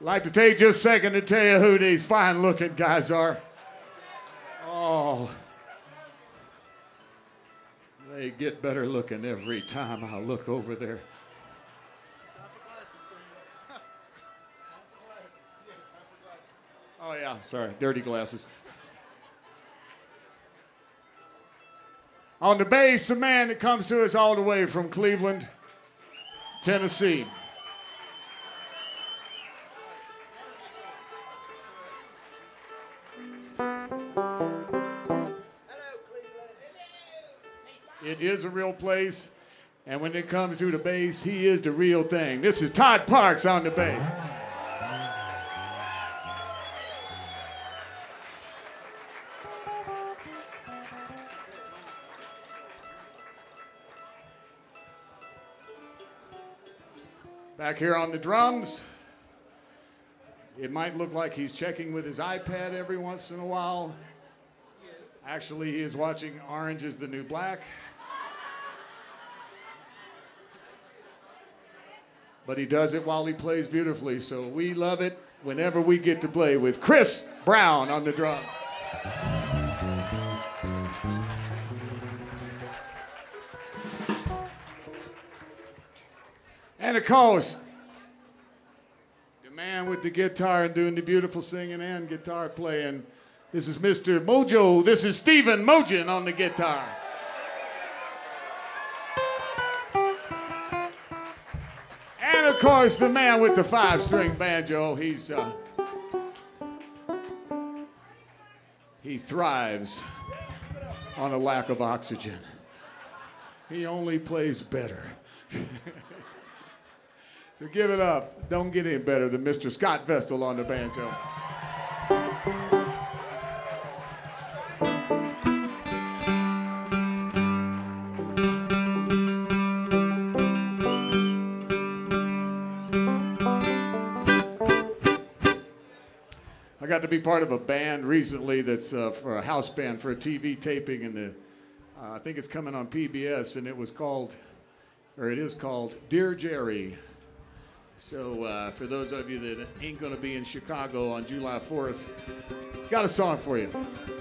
I'd like to take just a second to tell you who these fine-looking guys are. Oh, they get better looking every time I look over there. Oh, yeah, sorry, dirty glasses. On the bass, the man that comes to us all the way from Cleveland, Tennessee. It is a real place, and when it comes to the bass, he is the real thing. This is Todd Parks on the bass. Back here on the drums, it might look like he's checking with his iPad every once in a while. Actually, he is watching Orange is the New Black. But he does it while he plays beautifully, so we love it whenever we get to play with Chris Brown on the drums. And of course, the man with the guitar and doing the beautiful singing and guitar playing. This is Mr. Mojo. This is Stephen Mogen on the guitar. And of course, the man with the 5-string banjo. He thrives on a lack of oxygen. He only plays better. So give it up. Don't get any better than Mr. Scott Vestal on the banjo. I got to be part of a band recently that's for a house band for a TV taping, and I think it's coming on PBS, and it is called Dear Jerry. So for those of you that ain't going to be in Chicago on July 4th, got a song for you.